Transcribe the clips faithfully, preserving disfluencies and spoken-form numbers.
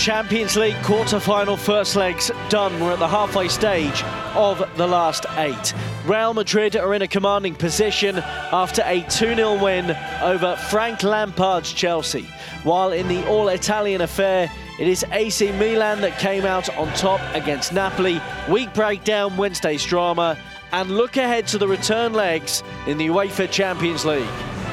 Champions League quarter-final first legs done. We're at the halfway stage of the last eight. Real Madrid are in a commanding position after a two nil win over Frank Lampard's Chelsea. While in the all-Italian affair, it is A C Milan that came out on top against Napoli. We break down Wednesday's drama and look ahead to the return legs in the UEFA Champions League.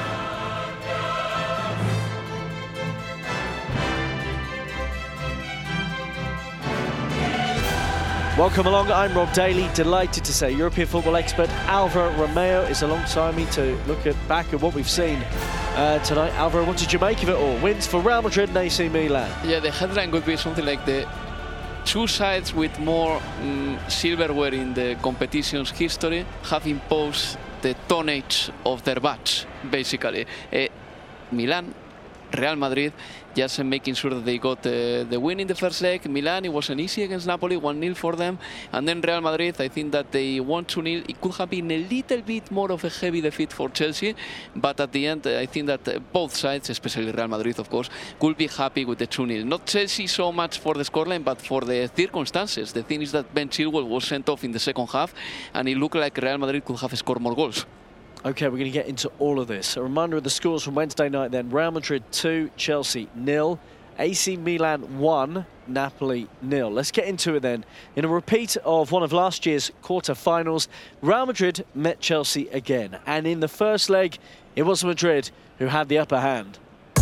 Welcome along, I'm Rob Daly, delighted to say European football expert Alvaro Romeo is alongside me to look at back at what we've seen uh, tonight. Alvaro, what did you make of it all? Wins for Real Madrid and A C Milan. Yeah, the headline would be something like the two sides with more um, silverware in the competition's history have imposed the tonnage of their bats, basically. Uh, Milan, Real Madrid, just uh, making sure that they got uh, the win in the first leg. Milan, it wasn't easy against Napoli, one nil for them. And then Real Madrid, I think that they won two nil. It could have been a little bit more of a heavy defeat for Chelsea. But at the end, uh, I think that uh, both sides, especially Real Madrid, of course, could be happy with the two nil. Not Chelsea so much for the scoreline, but for the circumstances. The thing is that Ben Chilwell was sent off in the second half, and it looked like Real Madrid could have scored more goals. OK, we're going to get into all of this. A reminder of the scores from Wednesday night then. Real Madrid two, Chelsea nil. A C Milan one, Napoli nil. Let's get into it then. In a repeat of one of last year's quarter-finals, Real Madrid met Chelsea again. And in the first leg, it was Madrid who had the upper hand.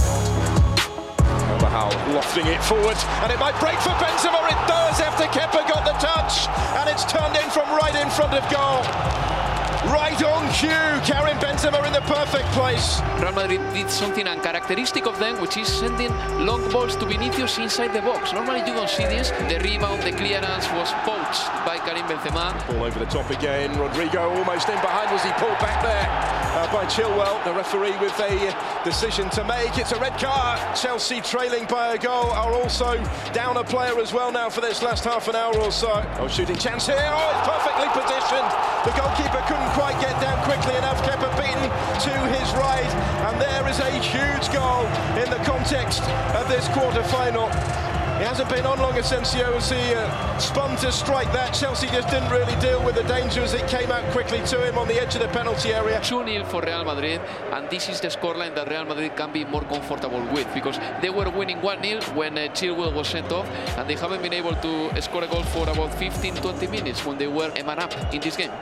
Carvajal lofting it forward, and it might break for Benzema. It does after Kepa got the touch, and it's turned in from right in front of goal. Right on cue, Karim Benzema in the perfect place. Real Madrid did something uncharacteristic of them, which is sending long balls to Vinicius inside the box. Normally you don't see this. The rebound, the clearance was poached by Karim Benzema. Ball over the top again. Rodrigo almost in behind. Was he pulled back there uh, by Chilwell? The referee with a decision to make. It's a red card. Chelsea trailing by a goal are also down a player as well now for this last half an hour or so. Oh, shooting chance here. Oh, it's perfectly positioned. The goalkeeper couldn't quite get down quickly enough. Kepa beaten to his right, and there is a huge goal in the context of this quarter-final. He hasn't been on long, Asensio, as he uh, spun to strike that. Chelsea just didn't really deal with the danger as it came out quickly to him on the edge of the penalty area. two nil for Real Madrid, and this is the scoreline that Real Madrid can be more comfortable with, because they were winning one nil when uh, Chilwell was sent off, and they haven't been able to score a goal for about fifteen to twenty minutes when they were a man up in this game.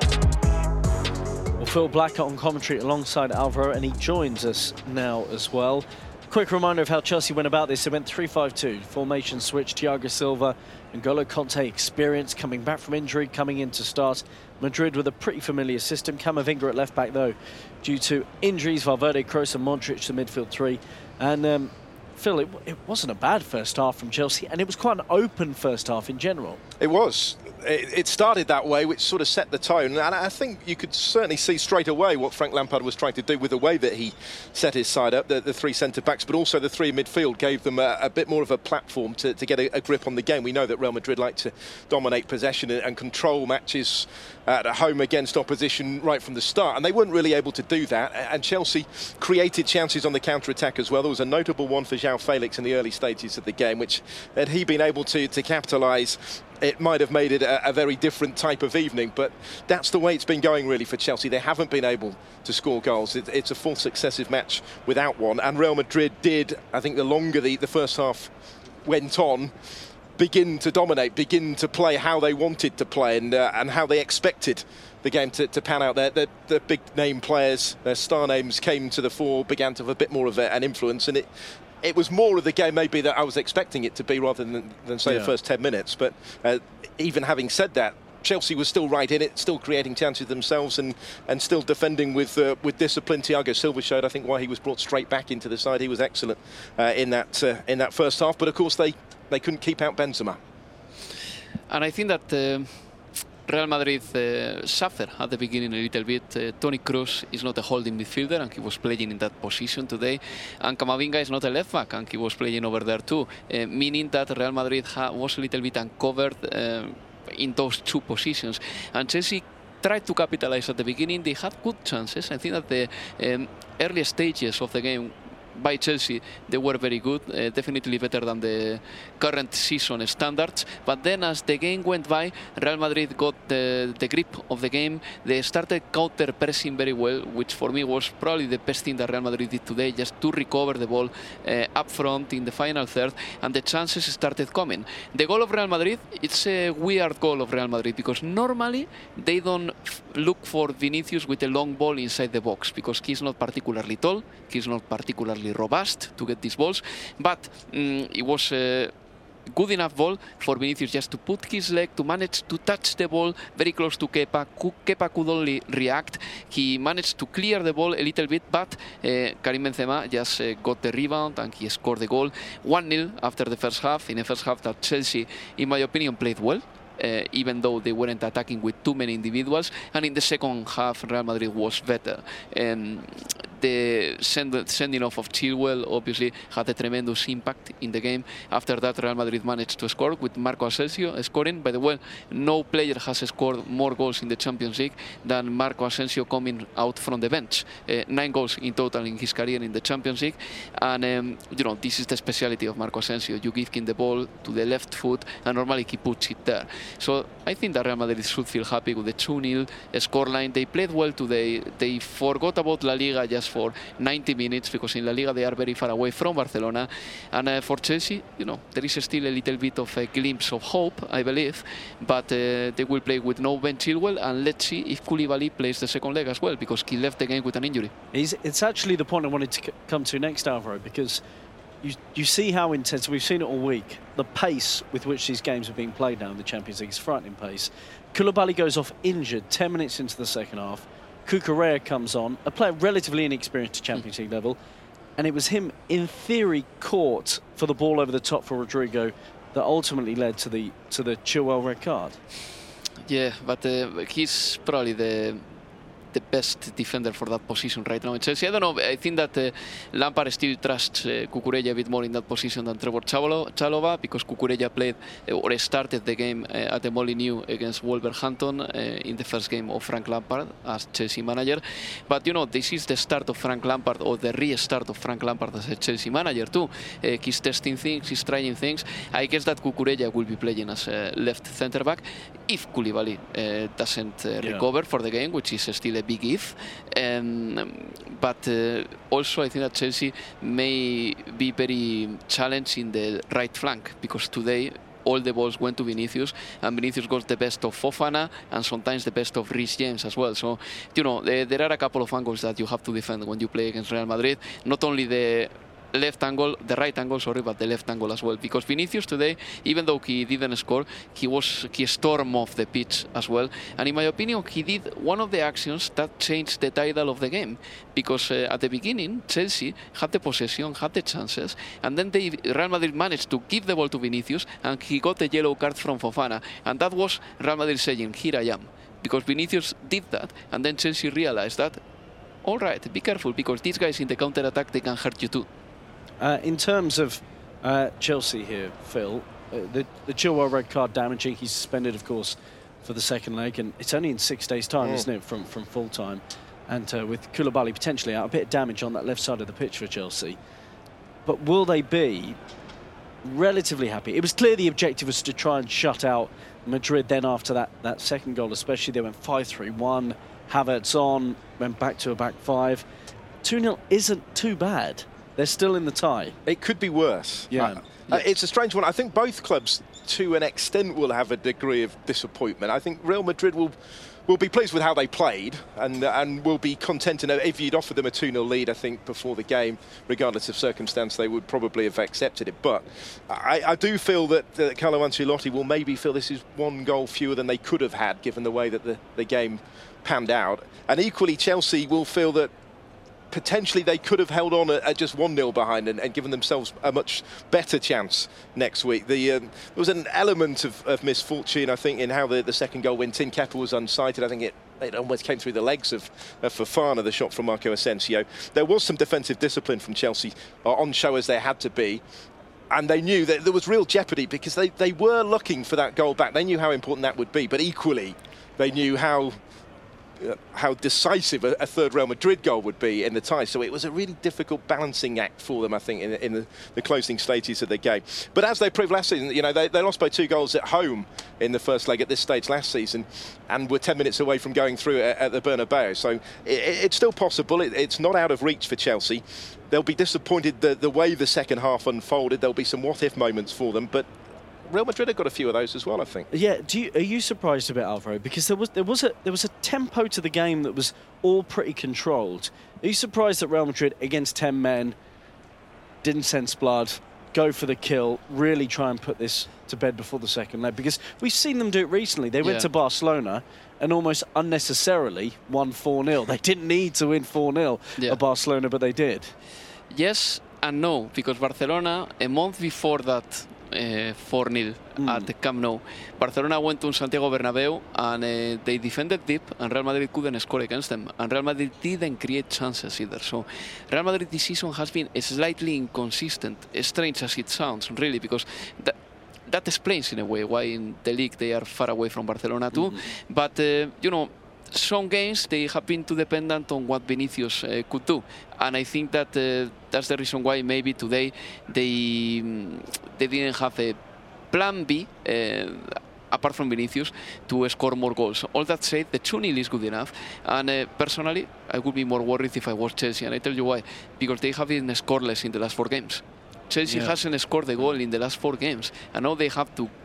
Well, Phil Blackett on commentary alongside Alvaro, and he joins us now as well. Quick reminder of how Chelsea went about this. They went three five two, formation switch. Thiago Silva and N'Golo Kanté experience, coming back from injury, coming in to start. Madrid with a pretty familiar system. Camavinga at left back though, due to injuries. Valverde, Kroos and Modric, the midfield three. And um, Phil, it, it wasn't a bad first half from Chelsea, and it was quite an open first half in general. It was. It started that way, which sort of set the tone, and I think you could certainly see straight away what Frank Lampard was trying to do with the way that he set his side up. The, the three centre-backs, but also the three in midfield gave them a, a bit more of a platform to, to get a, a grip on the game. We know that Real Madrid like to dominate possession and, and control matches at home against opposition right from the start, and they weren't really able to do that, and Chelsea created chances on the counter-attack as well. There was a notable one for João Felix in the early stages of the game, which had he been able to, to capitalise, it might have made it a, a very different type of evening, but that's the way it's been going really for Chelsea. They haven't been able to score goals. It, it's a full successive match without one, and Real Madrid did, I think the longer the, the first half went on, begin to dominate, begin to play how they wanted to play, and uh, and how they expected the game to, to pan out. Their, their, their big name players, their star names came to the fore, began to have a bit more of a, an influence, and it It was more of the game maybe that I was expecting it to be rather than, than say, yeah. the first ten minutes. But uh, even having said that, Chelsea was still right in it, still creating chances themselves and, and still defending with uh, with discipline. Thiago Silva showed, I think, why he was brought straight back into the side. He was excellent uh, in that uh, in that first half. But of course, they, they couldn't keep out Benzema. And I think that Uh... Real Madrid uh, suffered at the beginning a little bit. Uh, Toni Kroos is not a holding midfielder, and he was playing in that position today. And Camavinga is not a left back, and he was playing over there too, uh, meaning that Real Madrid was a little bit uncovered uh, in those two positions. And Chelsea tried to capitalize at the beginning. They had good chances. I think that the um, early stages of the game by Chelsea, they were very good, uh, definitely better than the current season standards. But then as the game went by, Real Madrid got the, the grip of the game. They started counter-pressing very well, which for me was probably the best thing that Real Madrid did today, just to recover the ball uh, up front in the final third, and the chances started coming. The goal of Real Madrid, it's a weird goal of Real Madrid, because normally they don't look for Vinicius with a long ball inside the box, because he's not particularly tall, he's not particularly robust to get these balls, but um, it was a good enough ball for Vinicius just to put his leg, to manage to touch the ball very close to Kepa. Kepa could only react. He managed to clear the ball a little bit, but uh, Karim Benzema just uh, got the rebound and he scored the goal. one nil after the first half, in the first half that Chelsea, in my opinion, played well. Uh, even though they weren't attacking with too many individuals, and in the second half Real Madrid was better. Um, the send sending off of Chilwell obviously had a tremendous impact in the game. After that, Real Madrid managed to score with Marco Asensio scoring. By the way, no player has scored more goals in the Champions League than Marco Asensio coming out from the bench. Uh, nine goals in total in his career in the Champions League, and um, you know, this is the speciality of Marco Asensio. You give him the ball to the left foot, and normally he puts it there. So I think that Real Madrid should feel happy with the two nil scoreline. They played well today. They forgot about La Liga just for ninety minutes, because in La Liga they are very far away from Barcelona. And uh, for Chelsea, you know, there is still a little bit of a glimpse of hope, I believe. But uh, they will play with no Ben Chilwell, and let's see if Koulibaly plays the second leg as well, because he left the game with an injury. He's, it's actually the point I wanted to come to next, Alvaro, because You, you see how intense, we've seen it all week, the pace with which these games are being played now in the Champions League is frightening pace. Koulibaly goes off injured ten minutes into the second half. Cucurella comes on, a player relatively inexperienced at Champions mm. League level, and it was him, in theory, caught for the ball over the top for Rodrigo that ultimately led to the to the Chilwell red card. Yeah, but uh, he's probably the the best defender for that position right now in Chelsea. I don't know, I think that uh, Lampard still trusts uh, Cucurella a bit more in that position than Trevor Chalobah, because Cucurella played uh, or started the game uh, at the Molineux against Wolverhampton uh, in the first game of Frank Lampard as Chelsea manager. But you know, this is the start of Frank Lampard, or the restart of Frank Lampard as a Chelsea manager too. Uh, he's testing things, he's trying things. I guess that Cucurella will be playing as a left centre back if Koulibaly uh, doesn't uh, yeah. recover for the game, which is still a big if. Um, but uh, also I think that Chelsea may be very challenged in the right flank, because today all the balls went to Vinicius, and Vinicius got the best of Fofana and sometimes the best of Reece James as well. So, you know, there, there are a couple of angles that you have to defend when you play against Real Madrid. Not only the left angle, the right angle, sorry, but the left angle as well. Because Vinicius today, even though he didn't score, he was he stormed off the pitch as well. And in my opinion, he did one of the actions that changed the title of the game. Because uh, at the beginning, Chelsea had the possession, had the chances, and then they, Real Madrid managed to give the ball to Vinicius, and he got the yellow card from Fofana. And that was Real Madrid saying, here I am. Because Vinicius did that, and then Chelsea realized that, all right, be careful, because these guys in the counter-attack, they can hurt you too. Uh, in terms of uh, Chelsea here, Phil, uh, the, the Chilwell red card damaging. He's suspended, of course, for the second leg, and it's only in six days' time, mm. isn't it, from, from full time. And uh, with Koulibaly potentially out, a bit of damage on that left side of the pitch for Chelsea. But will they be relatively happy? It was clear the objective was to try and shut out Madrid then after that, that second goal, especially. They went five three one, Havertz on, went back to a back five. two nil isn't too bad. They're still in the tie. It could be worse. Yeah. Uh, yeah. Uh, it's a strange one. I think both clubs, to an extent, will have a degree of disappointment. I think Real Madrid will will be pleased with how they played, and uh, and will be content. And if you'd offered them a two nil lead, I think, before the game, regardless of circumstance, they would probably have accepted it. But I, I do feel that uh, Carlo Ancelotti will maybe feel this is one goal fewer than they could have had, given the way that the, the game panned out. And equally, Chelsea will feel that potentially they could have held on at, at just one nil behind and, and given themselves a much better chance next week. The, um, there was an element of, of misfortune, I think, in how the, the second goal went in. Kepa was unsighted. I think it, it almost came through the legs of, of Fofana, the shot from Marco Asensio. There was some defensive discipline from Chelsea uh, on show, as there had to be. And they knew that there was real jeopardy, because they, they were looking for that goal back. They knew how important that would be, but equally they knew how uh, how decisive a, a third Real Madrid goal would be in the tie. So it was a really difficult balancing act for them, I think, in, in the, the closing stages of the game. But as they proved last season, you know, they, they lost by two goals at home in the first leg at this stage last season, and were ten minutes away from going through at, at the Bernabeu. So it, it's still possible. It, it's not out of reach for Chelsea. They'll be disappointed the, the way the second half unfolded. There'll be some what-if moments for them, but Real Madrid have got a few of those as well, I think. Yeah. Do you, are you surprised about Alvaro? Because there was there was a there was a tempo to the game that was all pretty controlled. Are you surprised that Real Madrid against ten men didn't sense blood, go for the kill, really try and put this to bed before the second leg? Because we've seen them do it recently. They went yeah. to Barcelona and almost unnecessarily won four nil. They didn't need to win four nil yeah. at Barcelona, but they did. Yes and no, because Barcelona, a month before that, Uh, four nil mm. at the Camp Nou, Barcelona went to Santiago Bernabeu and uh, they defended deep, and Real Madrid couldn't score against them, and Real Madrid didn't create chances either. So Real Madrid this season has been slightly inconsistent, strange as it sounds, really, because that, that explains in a way why in the league they are far away from Barcelona too. Mm-hmm. But uh, you know, some games they have been too dependent on what Vinicius uh, could do, and I think that uh, that's the reason why maybe today they um, they didn't have a plan B uh, apart from Vinicius to score more goals. All that said, the two nil is good enough, and uh, personally I would be more worried if I was Chelsea, and I tell you why, because they have been scoreless in the last four games. Chelsea yeah. hasn't scored a goal in the last four games, and now they have to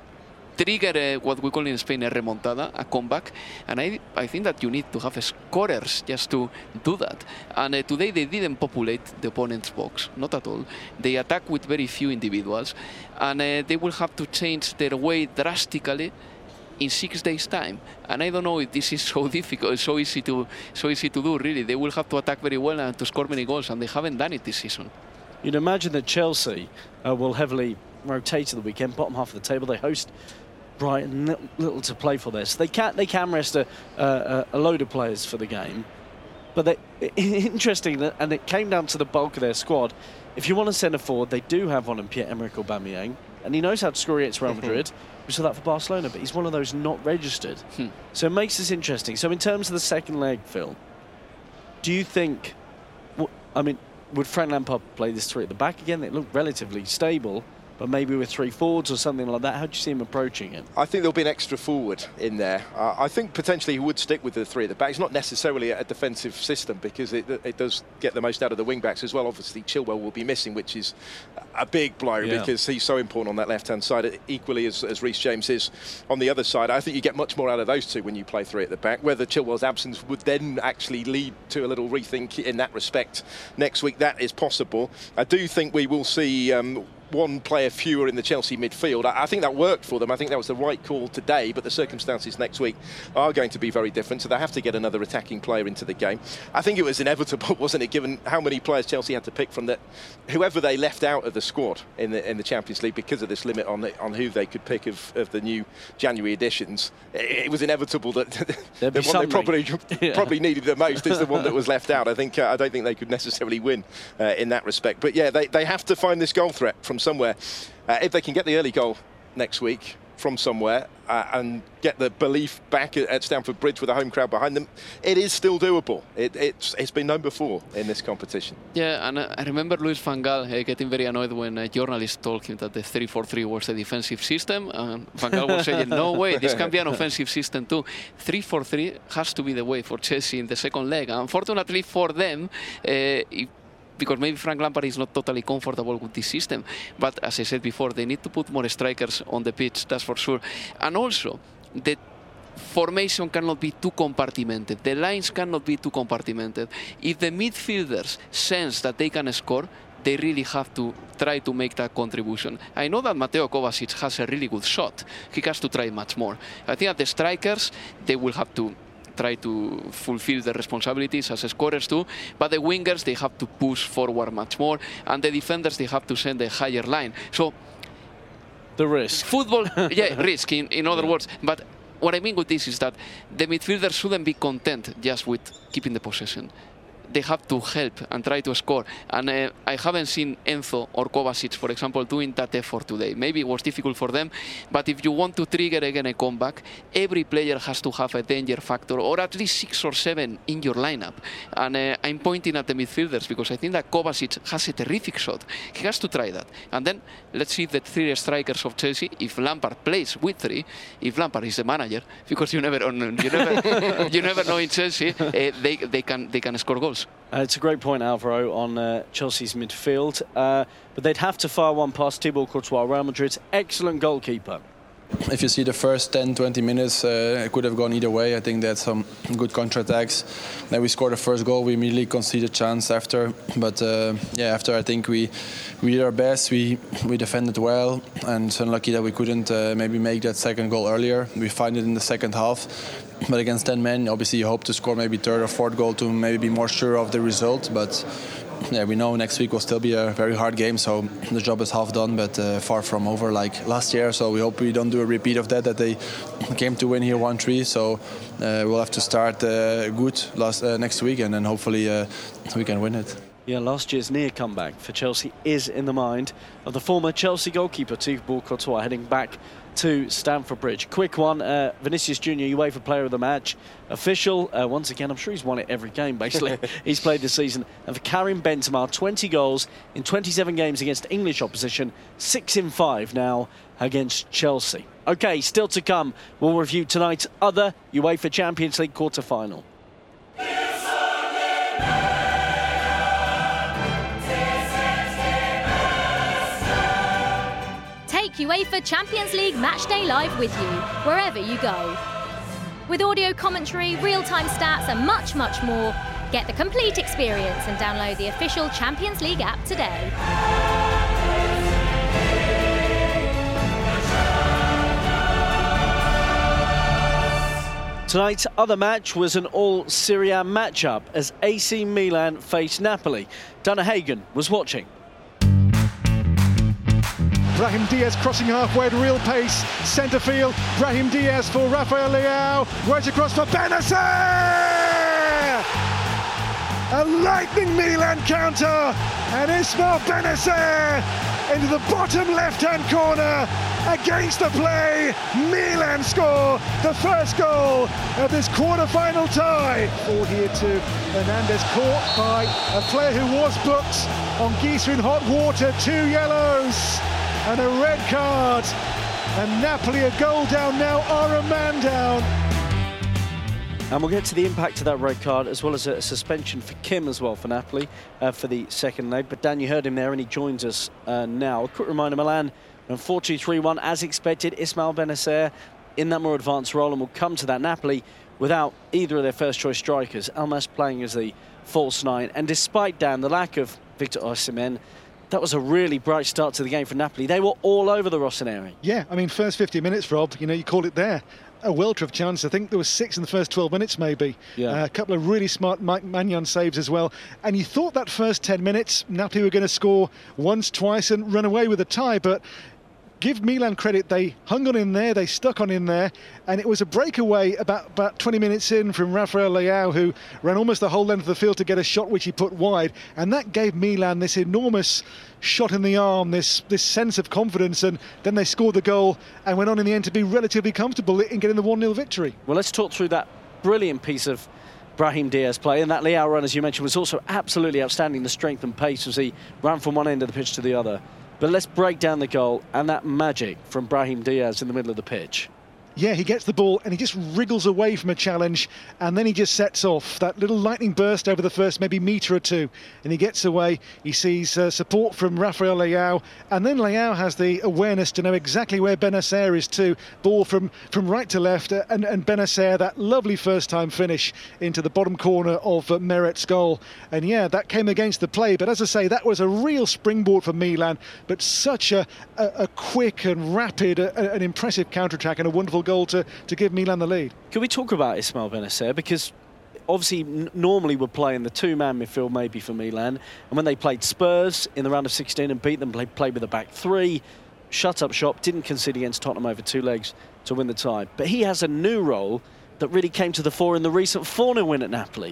trigger uh, what we call in Spain a remontada, a comeback, and I, I think that you need to have scorers just to do that. And uh, today they didn't populate the opponent's box, not at all. They attack with very few individuals, and uh, they will have to change their way drastically in six days' time. And I don't know if this is so difficult, so easy to, so easy to do. Really, they will have to attack very well and to score many goals, and they haven't done it this season. You'd imagine that Chelsea uh, will heavily rotate to the weekend, bottom half of the table. They host Brighton, little, little to play for this. They can they can rest a, a, a load of players for the game, but they, interesting that, and it came down to the bulk of their squad. If you want to centre forward, they do have one in Pierre-Emerick Aubameyang, and he knows how to score against Real Madrid. We saw that for Barcelona, but he's one of those not registered. Hmm. So it makes this interesting. So in terms of the second leg, Phil, do you think? I mean, would Frank Lampard play this three at the back again? It looked relatively stable, but maybe with three forwards or something like that. How do you see him approaching it? I think there'll be an extra forward in there. Uh, I think potentially he would stick with the three at the back. It's not necessarily a defensive system because it, it does get the most out of the wing-backs as well. Obviously, Chilwell will be missing, which is a big blow yeah. because he's so important on that left-hand side, equally as, as Reece James is on the other side. I think you get much more out of those two when you play three at the back. Whether Chilwell's absence would then actually lead to a little rethink in that respect next week, that is possible. I do think we will see Um, one player fewer in the Chelsea midfield. I, I think that worked for them. I think that was the right call today, but the circumstances next week are going to be very different, so they have to get another attacking player into the game. I think it was inevitable, wasn't it, given how many players Chelsea had to pick from that, whoever they left out of the squad in the in the Champions League because of this limit on the, on who they could pick of, of the new January editions. It, it was inevitable that the one they probably yeah. probably needed the most is the one that was left out. I think uh, I don't think they could necessarily win uh, in that respect. But yeah, they, they have to find this goal threat from somewhere. Uh, if they can get the early goal next week from somewhere uh, and get the belief back at, at Stamford Bridge with a home crowd behind them, it is still doable. It, it's, it's been done before in this competition. Yeah, and uh, I remember Luis van Gaal uh, getting very annoyed when a journalist told him that the three four three was a defensive system, and Van Gaal was saying, no way, this can be an offensive system too. three four three has to be the way for Chelsea in the second leg. Unfortunately for them, uh, it, because maybe Frank Lampard is not totally comfortable with this system. But as I said before, they need to put more strikers on the pitch, that's for sure. And also, the formation cannot be too compartmented. The lines cannot be too compartmented. If the midfielders sense that they can score, they really have to try to make that contribution. I know that Mateo Kovacic has a really good shot. He has to try much more. I think that the strikers, they will have to try to fulfill the responsibilities as scorers too, but the wingers, they have to push forward much more, and the defenders, they have to send a higher line. So the risk. Football, yeah, risk in, in other yeah. words. But what I mean with this is that the midfielders shouldn't be content just with keeping the possession. they have to help and try to score. And uh, I haven't seen Enzo or Kovacic, for example, doing that effort today. Maybe it was difficult for them, but if you want to trigger again a comeback, every player has to have a danger factor, or at least six or seven in your lineup. And uh, I'm pointing at the midfielders because I think that Kovacic has a terrific shot. He has to try that. And then let's see the three strikers of Chelsea. If Lampard plays with three, if Lampard is the manager, because you never, you never, you never know in Chelsea, uh, they they can they can score goals. Uh, it's a great point, Alvaro, on uh, Chelsea's midfield. Uh, but they'd have to fire one past Thibaut Courtois, Real Madrid's excellent goalkeeper. If you see the first ten, twenty minutes, uh, it could have gone either way. I think they had some good counter-attacks. Then we scored the first goal. We immediately conceded a chance after. But uh, yeah, after I think we we did our best. We we defended well, and it's unlucky that we couldn't uh, maybe make that second goal earlier. We find it in the second half. But against ten men, obviously you hope to score maybe third or fourth goal to maybe be more sure of the result. But yeah, we know next week will still be a very hard game, so the job is half done, but uh, far from over like last year. So we hope we don't do a repeat of that, that they came to win here one three. So uh, we'll have to start uh, good last uh, next week, and then hopefully uh, we can win it. Yeah, last year's near comeback for Chelsea is in the mind of the former Chelsea goalkeeper Thibaut Courtois, heading back to Stamford Bridge. Quick one, uh, Vinicius Junior, UEFA Player of the Match. Official, uh, once again, I'm sure he's won it every game, basically. He's played this season. And for Karim Benzema, twenty goals in twenty-seven games against English opposition, six in five now against Chelsea. OK, still to come, we'll review tonight's other UEFA Champions League quarter-final. UEFA Champions League Matchday Live with you, wherever you go. With audio commentary, real-time stats and much, much more, get the complete experience and download the official Champions League app today. Tonight's other match was an all-Serie A matchup as A C Milan faced Napoli. Dana Hagen was watching. Brahim Diaz crossing halfway at real pace, centre field. Brahim Diaz for Rafael Leao, right across for Benacer! A lightning Milan counter, and Ismail Benacer into the bottom left-hand corner. Against the play, Milan score the first goal of this quarter-final tie. Forward here to Hernandez, caught by a player who was booked on Geezer in hot water, two yellows and a red card, and Napoli a goal down now, are a man down. And we'll get to the impact of that red card, as well as a suspension for Kim as well for Napoli uh, for the second leg. But Dan, you heard him there, and he joins us uh, now. A quick reminder, Milan and four two three one, as expected, Ismail Benacer in that more advanced role, and we'll come to that. Napoli without either of their first choice strikers, Almas playing as the false nine, and despite, Dan, the lack of Victor Osimhen, that was a really bright start to the game for Napoli. They were all over the Rossoneri. Yeah, I mean, first fifty minutes, Rob, you know, you called it there. A welter of chance. I think there was six in the first twelve minutes, maybe. Yeah. Uh, a couple of really smart Mike Maignan saves as well. And you thought that first ten minutes, Napoli were going to score once, twice and run away with a tie, but give Milan credit, they hung on in there, they stuck on in there, and it was a breakaway about, about twenty minutes in from Rafael Leao, who ran almost the whole length of the field to get a shot which he put wide, and that gave Milan this enormous shot in the arm, this this sense of confidence, and then they scored the goal and went on in the end to be relatively comfortable in getting the one nil victory. Well, let's talk through that brilliant piece of Brahim Diaz play, and that Leao run, as you mentioned, was also absolutely outstanding, the strength and pace as he ran from one end of the pitch to the other. But let's break down the goal and that magic from Brahim Diaz in the middle of the pitch. Yeah, he gets the ball and he just wriggles away from a challenge, and then he just sets off. That little lightning burst over the first maybe metre or two, and he gets away. He sees uh, support from Rafael Leao, and then Leao has the awareness to know exactly where Benacer is too. Ball from, from right to left, uh, and, and Benacer, that lovely first-time finish into the bottom corner of uh, Meret's goal. And yeah, that came against the play, but as I say, that was a real springboard for Milan, but such a, a, a quick and rapid, uh, an impressive counter-attack and a wonderful goal to, to give Milan the lead. Can we talk about Ismail Benacer? Because obviously n normally we're playing the two-man midfield maybe for Milan, and when they played Spurs in the round of sixteen and beat them, they played with a back three, shut up shop, didn't concede against Tottenham over two legs to win the tie. But he has a new role that really came to the fore in the recent four nil win at Napoli.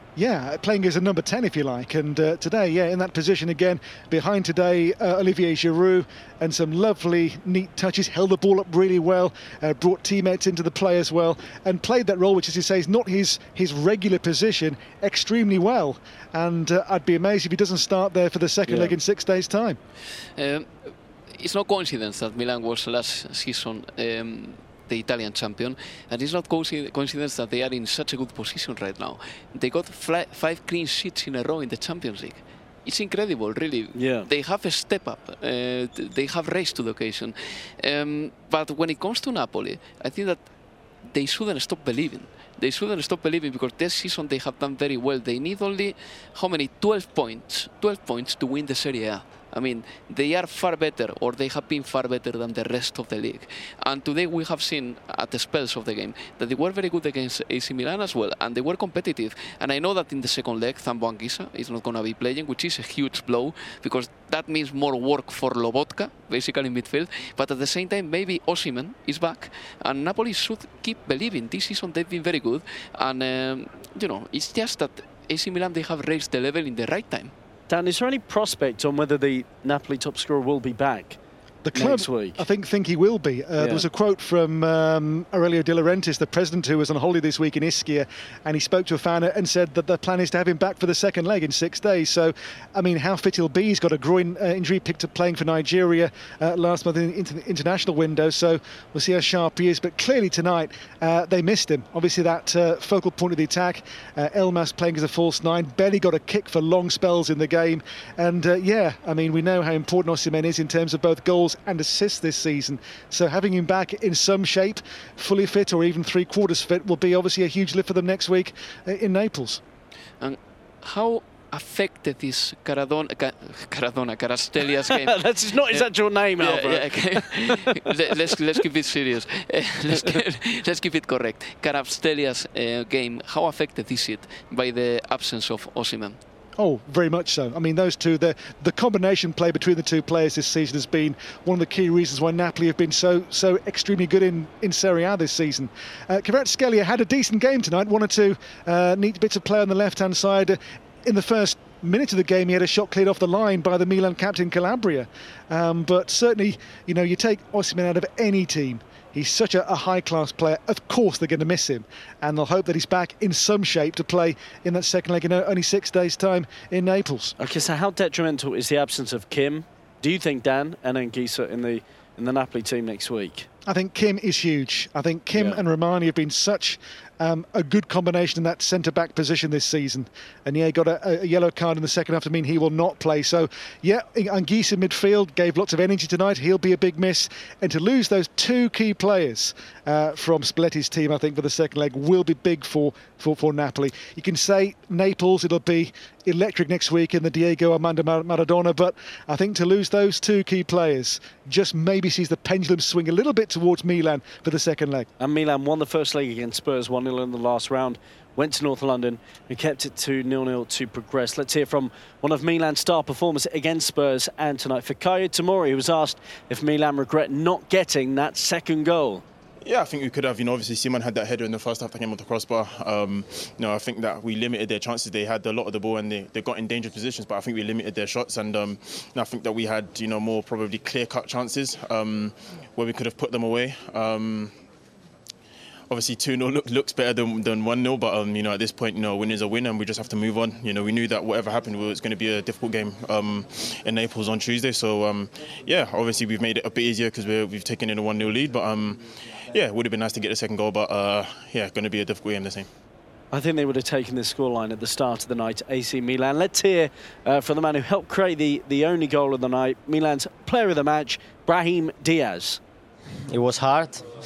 Yeah, playing as a number ten, if you like. And uh, today, yeah, in that position again, behind today, uh, Olivier Giroud, and some lovely, neat touches, held the ball up really well, uh, brought teammates into the play as well, and played that role, which, as you say, is not his, his regular position, extremely well. And uh, I'd be amazed if he doesn't start there for the second yeah. leg in six days' time. Um, it's no coincidence that Milan was last season um, the Italian champion, and it's not coincidence that they are in such a good position right now. They got five clean sheets in a row in the Champions League. It's incredible, really. Yeah. They have a step up. Uh, they have raised to the occasion. Um, but when it comes to Napoli, I think that they shouldn't stop believing. They shouldn't stop believing because this season they have done very well. They need only, how many? twelve points. twelve points to win the Serie A. I mean, they are far better, or they have been far better than the rest of the league. And today we have seen at the spells of the game that they were very good against A C Milan as well, and they were competitive. And I know that in the second leg, Thambo Anguissa is not going to be playing, which is a huge blow, because that means more work for Lobotka, basically in midfield. But at the same time, maybe Osimhen is back, and Napoli should keep believing. This season they've been very good, and um, you know, it's just that A C Milan, they have raised the level in the right time. Dan, is there any prospect on whether the Napoli top scorer will be back the club, next week? I think think he will be. Uh, yeah. There was a quote from um, Aurelio De Laurentiis, the president, who was on holiday this week in Ischia, and he spoke to a fan and said that the plan is to have him back for the second leg in six days. So, I mean, how fit he'll be? He's got a groin uh, injury, picked up playing for Nigeria uh, last month in, into the international window. So we'll see how sharp he is. But clearly tonight uh, they missed him. Obviously that uh, focal point of the attack. Uh, Elmas playing as a false nine, barely got a kick for long spells in the game. And uh, yeah, I mean, we know how important Osimhen is in terms of both goals and assists this season, so having him back in some shape, fully fit or even three quarters fit, will be obviously a huge lift for them next week uh, in Naples. And how affected is Caradona, Caradona, Kvaratskhelia game? That's not his actual name, yeah, Alvaro. Yeah, okay. let's let's keep it serious. Uh, let's let's keep it correct. Kvaratskhelia uh, game. How affected is it by the absence of Osimhen? Oh, very much so. I mean, those two, the the combination play between the two players this season has been one of the key reasons why Napoli have been so so extremely good in, in Serie A this season. Uh, Kvaratskhelia had a decent game tonight, one or two uh, neat bits of play on the left-hand side. Uh, in the first minute of the game, he had a shot cleared off the line by the Milan captain Calabria. Um, but certainly, you know, you take Osimhen out of any team, he's such a, a high-class player. Of course they're going to miss him, and they'll hope that he's back in some shape to play in that second leg in only six days' time in Naples. Okay, so how detrimental is the absence of Kim, do you think, Dan, and Anguissa in the in the Napoli team next week? I think Kim is huge. I think Kim yeah. and Romani have been such um, a good combination in that centre-back position this season. And yeah, he got a, a yellow card in the second half to mean he will not play. So yeah, Anguissa in midfield gave lots of energy tonight. He'll be a big miss. And to lose those two key players uh, from Spalletti's team, I think, for the second leg will be big for, for, for Napoli. You can say Naples, it'll be electric next week in the Diego Armando Maradona, but I think to lose those two key players just maybe sees the pendulum swing a little bit towards Milan for the second leg. And Milan won the first leg against Spurs one nil in the last round, went to North London and kept it to nil nil to progress. Let's hear from one of Milan's star performers against Spurs and tonight, Fikayo Tomori, who was asked if Milan regret not getting that second goal. Yeah, I think we could have. You know, obviously Simon had that header in the first half that came on the crossbar. Um, you know, I think that we limited their chances. They had a lot of the ball and they, they got in dangerous positions, but I think we limited their shots. And um, you know, I think that we had, you know, more probably clear-cut chances um, where we could have put them away. Um, Obviously, two nil look, looks better than, than one nil, but um, you know, at this point, you know, win is a win, and we just have to move on. You know, we knew that whatever happened, it was going to be a difficult game um, in Naples on Tuesday. So, um, yeah, obviously we've made it a bit easier because we've taken in a one nil lead. But um, yeah, it would have been nice to get the second goal, but uh, yeah, going to be a difficult game the same. I think they would have taken this scoreline at the start of the night, A C Milan. Let's hear uh, from the man who helped create the, the only goal of the night, Milan's player of the match, Brahim Diaz. It was hard.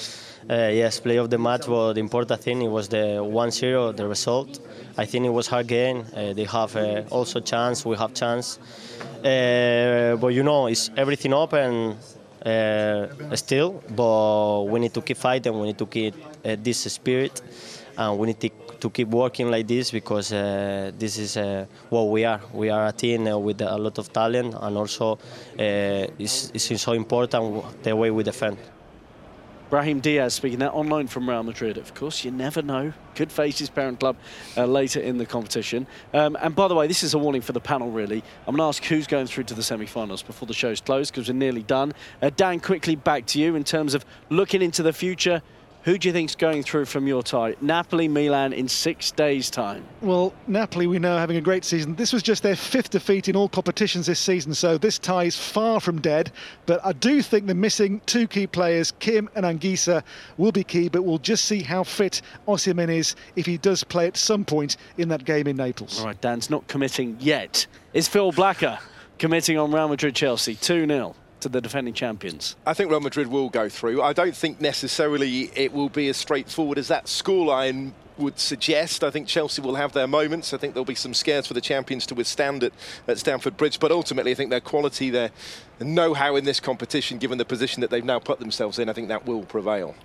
Uh, yes, play of the match was the important thing. It was the one zero, the result. I think it was hard game. Uh, they have uh, also chance, we have chance. Uh, but you know, it's everything open uh, still, but we need to keep fighting, we need to keep uh, this spirit, and we need to, to keep working like this because uh, this is uh, what we are. We are a team uh, with a lot of talent, and also uh, it's, it's so important the way we defend. Brahim Diaz speaking there online from Real Madrid. Of course, you never know. Could face his parent club uh, later in the competition. Um, and by the way, this is a warning for the panel, really. I'm going to ask who's going through to the semi-finals before the show's closed, because we're nearly done. Uh, Dan, quickly back to you in terms of looking into the future. Who do you think's going through from your tie? Napoli, Milan in six days' time. Well, Napoli, we know, having a great season. This was just their fifth defeat in all competitions this season, so this tie is far from dead. But I do think the missing two key players, Kim and Anguissa, will be key, but we'll just see how fit Osimhen is if he does play at some point in that game in Naples. All right, Dan's not committing yet. Is Phil Blacker committing on Real Madrid-Chelsea two nil? To the defending champions? I think Real Madrid will go through. I don't think necessarily it will be as straightforward as that scoreline would suggest. I think Chelsea will have their moments. I think there'll be some scares for the champions to withstand at, at Stamford Bridge. But ultimately, I think their quality, their know-how in this competition, given the position that they've now put themselves in, I think that will prevail.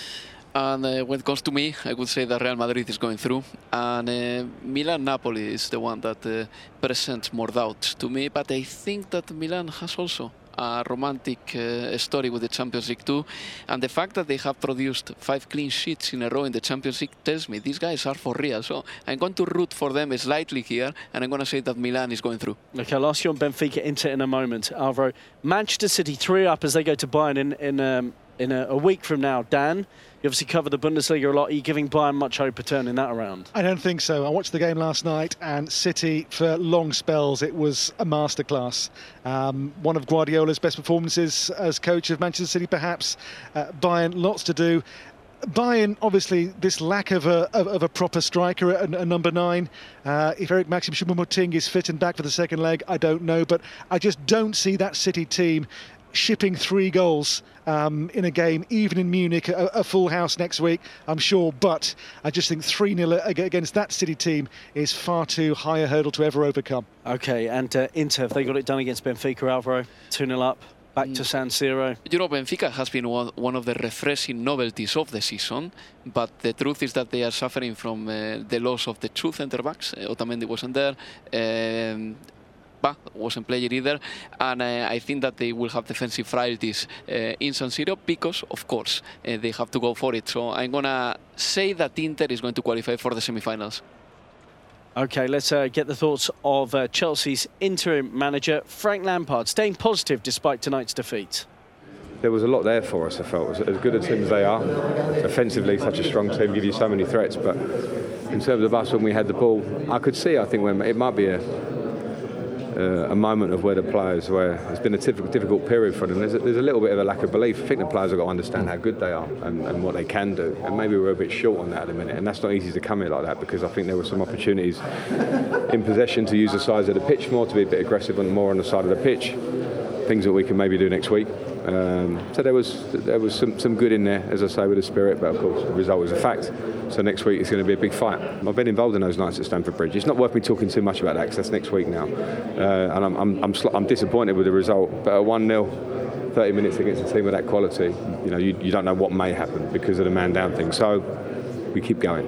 And uh, when it comes to me, I would say that Real Madrid is going through. And uh, Milan-Napoli is the one that uh, presents more doubts to me. But I think that Milan has also a romantic uh, story with the Champions League too, and the fact that they have produced five clean sheets in a row in the Champions League tells me these guys are for real. So I'm going to root for them slightly here, and I'm going to say that Milan is going through. Okay, I'll ask you on Benfica Inter in a moment, Alvaro. Manchester City three up as they go to Bayern in in, um, in a, a week from now. Dan, you obviously cover the Bundesliga a lot. Are you giving Bayern much hope of turning that around? I don't think so. I watched the game last night, and City, for long spells, it was a masterclass. Um, one of Guardiola's best performances as coach of Manchester City, perhaps. Uh, Bayern, lots to do. Bayern, obviously, this lack of a, of, of a proper striker at a, a number nine. Uh, if Eric Maxim Choupo-Moting is fit and back for the second leg, I don't know. But I just don't see that City team shipping three goals um, in a game, even in Munich, a, a full house next week, I'm sure. But I just think three nil against that City team is far too high a hurdle to ever overcome. OK, and uh, Inter, have they got it done against Benfica, Alvaro? two nil up, back mm. to San Siro. You know, Benfica has been one, one of the refreshing novelties of the season, but the truth is that they are suffering from uh, the loss of the two centre-backs. Uh, Otamendi wasn't there. Um, wasn't playing either, and uh, I think that they will have defensive frailties uh, in San Siro because, of course, uh, they have to go for it. So I'm gonna say that Inter is going to qualify for the semi-finals. OK, let's uh, get the thoughts of uh, Chelsea's interim manager, Frank Lampard, staying positive despite tonight's defeat. There was a lot there for us, I felt. As good a team as they are, offensively, such a strong team, give you so many threats. But in terms of us, when we had the ball, I could see, I think, when it might be a Uh, a moment of where the players, where it's been a difficult, difficult period for them. There's a, there's a little bit of a lack of belief. I think the players have got to understand how good they are and, and what they can do. And maybe we're a bit short on that at the minute. And that's not easy to come in like that, because I think there were some opportunities in possession to use the size of the pitch more, to be a bit aggressive and more on the side of the pitch. Things that we can maybe do next week. Um, so there was there was some, some good in there, as I say, with the spirit, but of course the result is a fact. So next week it's going to be a big fight. I've been involved in those nights at Stamford Bridge. It's not worth me talking too much about that, because that's next week now. Uh, and I'm I'm, I'm, sl- I'm disappointed with the result. But at one nil, thirty minutes against a team of that quality, you know, you, you don't know what may happen because of the man down thing. So we keep going.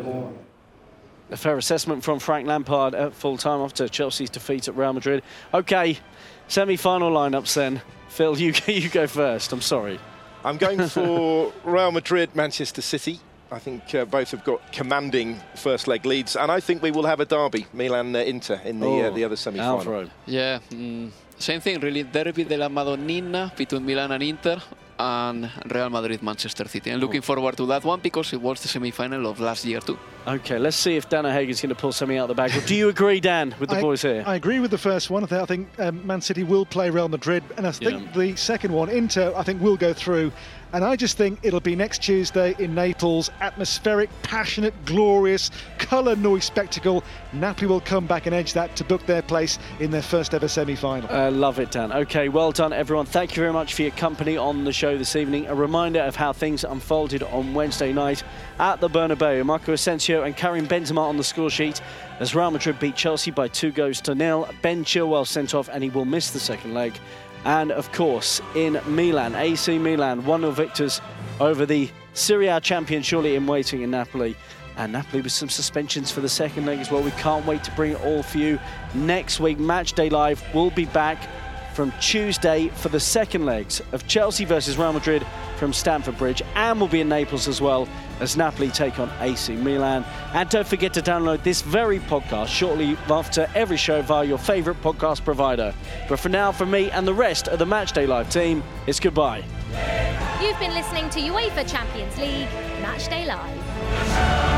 A fair assessment from Frank Lampard at full time after Chelsea's defeat at Real Madrid. OK, semi-final lineups then. Phil, you, you go first. I'm sorry. I'm going for Real Madrid, Manchester City. I think uh, both have got commanding first leg leads, and I think we will have a derby, Milan-Inter, uh, in the oh, uh, the other semi-final. Alvaro. Yeah, mm, same thing really. Derby de la Madonnina between Milan and Inter, and Real Madrid, Manchester City. I'm looking forward to that one because it was the semi-final of last year too. OK, let's see if Dan O'Hagan's going to pull something out of the bag. Do you agree, Dan, with the I, boys here? I agree with the first one. I think um, Man City will play Real Madrid, and I think yeah. the second one, Inter, I think will go through. And I just think it'll be next Tuesday in Naples. Atmospheric, passionate, glorious, colour, noise spectacle. Napoli will come back and edge that to book their place in their first ever semi-final. Uh, love it, Dan. OK, well done, everyone. Thank you very much for your company on the show this evening. A reminder of how things unfolded on Wednesday night at the Bernabeu. Marco Asensio and Karim Benzema on the score sheet as Real Madrid beat Chelsea by two goals to nil. Ben Chilwell sent off and he will miss the second leg. And, of course, in Milan, A C Milan, one nil victors over the Serie A champion, surely in waiting in Napoli. And Napoli with some suspensions for the second leg as well. We can't wait to bring it all for you next week. Matchday Live will be back from Tuesday for the second legs of Chelsea versus Real Madrid from Stamford Bridge, and we'll be in Naples as well as Napoli take on A C Milan. And don't forget to download this very podcast shortly after every show via your favourite podcast provider. But for now, from me and the rest of the Matchday Live team, it's goodbye. You've been listening to UEFA Champions League Matchday Live.